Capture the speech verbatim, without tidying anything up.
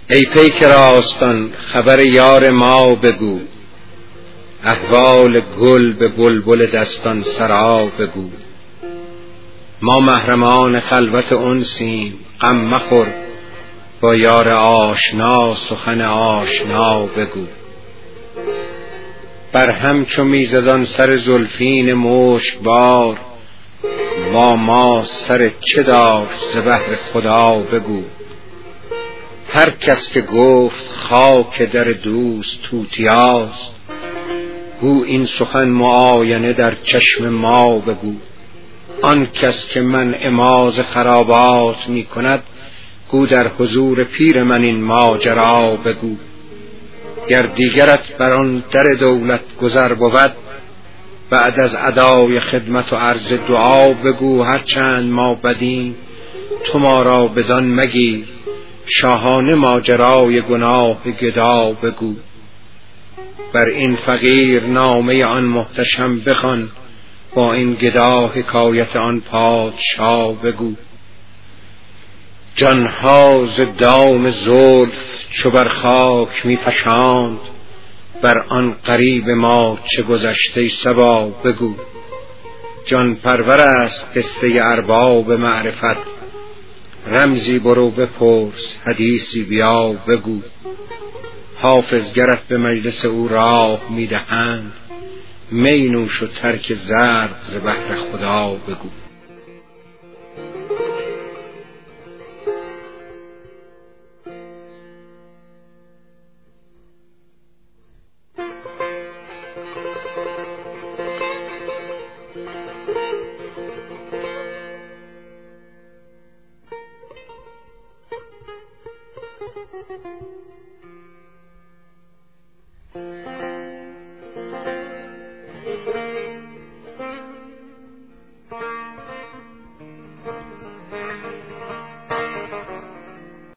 ای پیک راستان خبر یار ما بگو، احوال گل به بلبل دستان سرا بگو. ما محرمان خلوت انسیم، غم مخور با یار آشنا سخن آشنا بگو. بر هم چو میزدان سر زلفین مشک بار، با ما سر چه دار ز بهر خدا بگو. هر کس که گفت خاک در دوست توتیاست، گو این سخن معاینه در چشم ما بگو. آن کس که منع ما ز خرابات می کند، گو در حضور پیر من این ماجرا بگو. گر دیگرت بر آن در دولت گذر بود، بعد از ادای خدمت و عرض دعا بگو. هرچند ما بدیم تو ما را بدان مگیر، شاهانه ماجرای گناه گدا بگو. بر این فقیر نامه آن محتشم بخوان، با این گدا حکایت آن پادشا بگو. جانها ز دام زلف چو بر خاک می فشاند، بر آن غریب ما چه گذشته صبا بگو. جان پرور است قصه ارباب معرفت، رمزی برو بپرس حدیثی بیا بگو. حافظ گرت به مجلس او راه می دهند، می نوش و ترک زرق ز بهر خدا بگو.